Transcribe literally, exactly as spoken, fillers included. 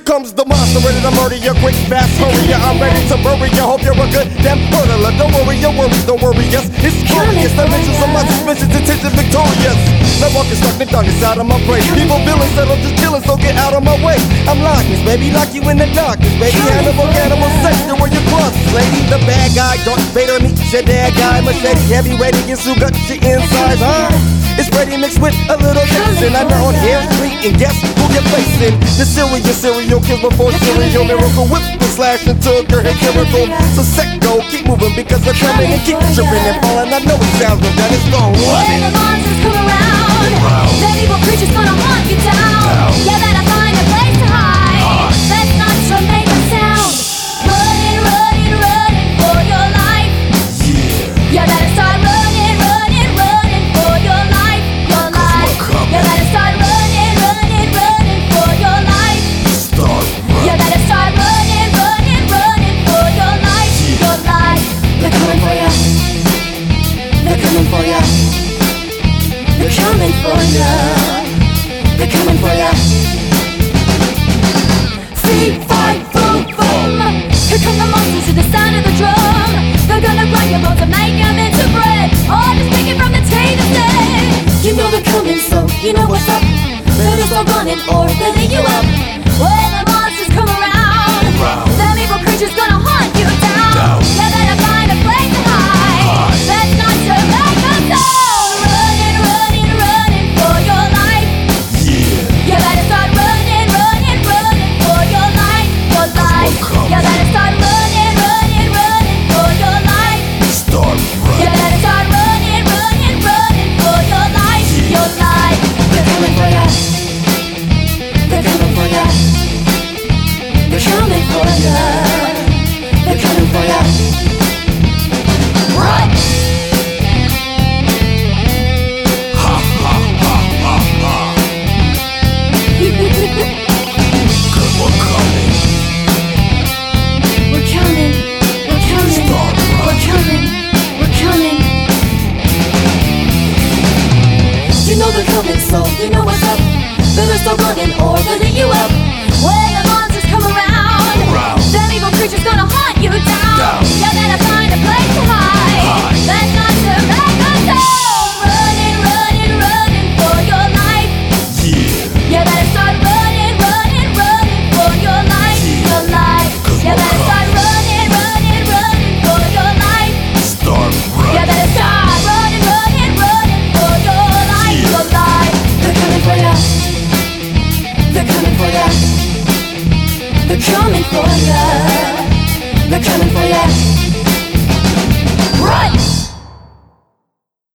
comes the monster, ready to murder you. Quick, fast, hurry ya, I'm ready to bury ya. Hope you're a good damn murderer. Don't worry, your worries, don't worry, yes. It's curious, the mentions of my suspicions, intention victorious. No walking stuck in darkness out of my brain. People feeling settled, just killing, so get out of my way. I'm Lockness, baby, lock you in the darkness, baby. Animal, animal, section where you cross, lady. The bad guy, Darth Vader, meet your dad guy. Machete, heavy, ready, get so got your insides, huh? It's ready mixed with a little dancing. I'm on Air Street, and guess who you're facing? The serious serial kills before serial miracle. Whip and slash until your head miracle. So set go, keep moving because they're coming and keep tripping and falling. I know it sounds good, that it's gonna run. When the monsters come around, the evil creature's gonna hunt you down. You better find a place to hide. That's not to make a sound. Running, running, running for your life. You better start running, running, running for your life. Your life. You better start running, running, running for your life. You better start running, running, running for your life. Your life. They're coming for ya. They're coming for ya. They're coming for ya. They're coming for ya. Feet, fight, boom, boom. Here come the monsters to the sound of the drum. They're gonna grind your bones and make them into bread. Or just take it from the tape instead. You know they're coming, so you know what's up. Better start running or they'll eat you up. When the monsters come around, them evil creatures gonna hunt you down. You better find a place to hide. That's not to make a sound. Running, running, running for your life. You better start running, running, running for your life. Your life. You better start running, running, running for your life. You better start running, running, running for your life. Your life. They're coming for ya. They're coming for ya. They're coming for ya. They're coming for ya. Run! Ha ha ha ha ha. Cause we're coming. We're coming. We're coming. Start We're coming. We're coming. You know they're coming, so you know what's up. Better start running or they'll eat you up. When the monsters come around, Around. them evil creatures gonna hunt you down. Down. You better find a place to hide. Hide. That's not to make a sound. Running, running, running for your life. Yeah. You better start running, running, running for your life. Your life. You better start running, running, running for your life. Start You running. better start running, running, running for your life. Your life. They're coming for ya. They're coming for ya. They're coming for ya. They're coming